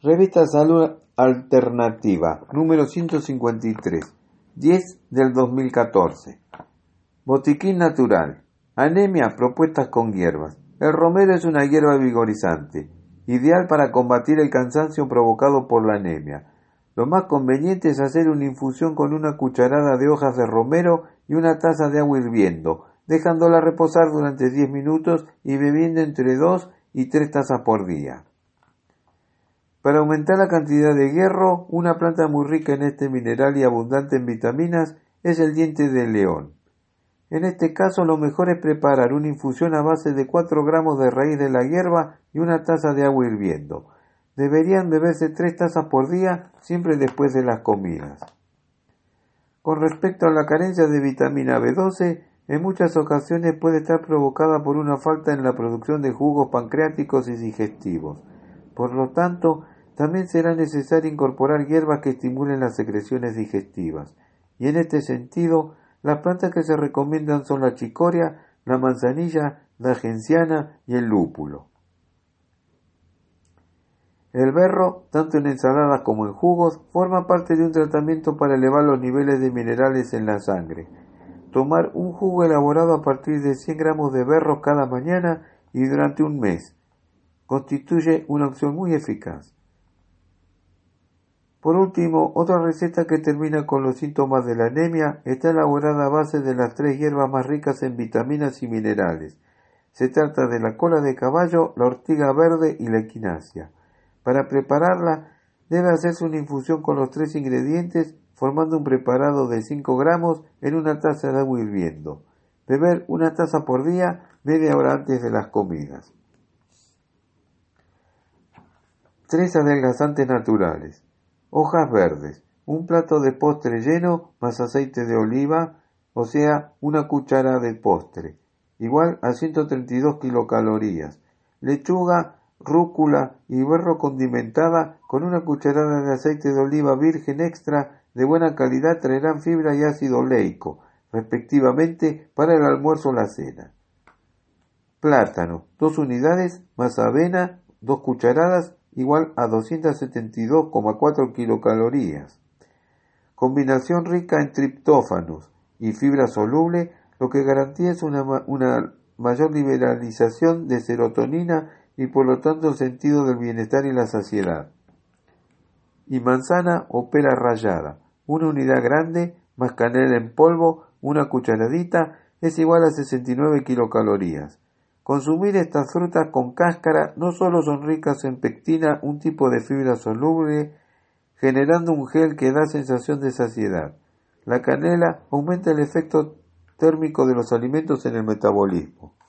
Revista Salud Alternativa, número 153, 10 del 2014. Botiquín natural. Anemia, propuestas con hierbas. El romero es una hierba vigorizante, ideal para combatir el cansancio provocado por la anemia. Lo más conveniente es hacer una infusión con una cucharada de hojas de romero y una taza de agua hirviendo, dejándola reposar durante 10 minutos y bebiendo entre 2 y 3 tazas por día. Para aumentar la cantidad de hierro, una planta muy rica en este mineral y abundante en vitaminas es el diente de león. En este caso, lo mejor es preparar una infusión a base de 4 gramos de raíz de la hierba y una taza de agua hirviendo. Deberían beberse 3 tazas por día, siempre después de las comidas. Con respecto a la carencia de vitamina B12, en muchas ocasiones puede estar provocada por una falta en la producción de jugos pancreáticos y digestivos. Por lo tanto, también será necesario incorporar hierbas que estimulen las secreciones digestivas. Y en este sentido, las plantas que se recomiendan son la chicoria, la manzanilla, la genciana y el lúpulo. El berro, tanto en ensaladas como en jugos, forma parte de un tratamiento para elevar los niveles de minerales en la sangre. Tomar un jugo elaborado a partir de 100 gramos de berro cada mañana y durante un mes constituye una opción muy eficaz. Por último, otra receta que termina con los síntomas de la anemia está elaborada a base de las 3 hierbas más ricas en vitaminas y minerales. Se trata de la cola de caballo, la ortiga verde y la equinacia. Para prepararla, debe hacerse una infusión con los 3 ingredientes, formando un preparado de 5 gramos en una taza de agua hirviendo. Beber una taza por día, media hora antes de las comidas. 3 adelgazantes naturales. Hojas verdes. Un plato de postre lleno más aceite de oliva, o sea, una cuchara de postre, igual a 132 kilocalorías. Lechuga, rúcula y berro condimentada con una cucharada de aceite de oliva virgen extra de buena calidad traerán fibra y ácido oleico, respectivamente, para el almuerzo o la cena. Plátano, 2 unidades más avena, 2 cucharadas, igual a 272,4 kilocalorías. Combinación rica en triptófanos y fibra soluble, lo que garantiza una mayor liberalización de serotonina y por lo tanto el sentido del bienestar y la saciedad. Y manzana o pera rallada, una unidad grande más canela en polvo, una cucharadita, es igual a 69 kilocalorías. Consumir estas frutas con cáscara no solo son ricas en pectina, un tipo de fibra soluble, generando un gel que da sensación de saciedad. La canela aumenta el efecto térmico de los alimentos en el metabolismo.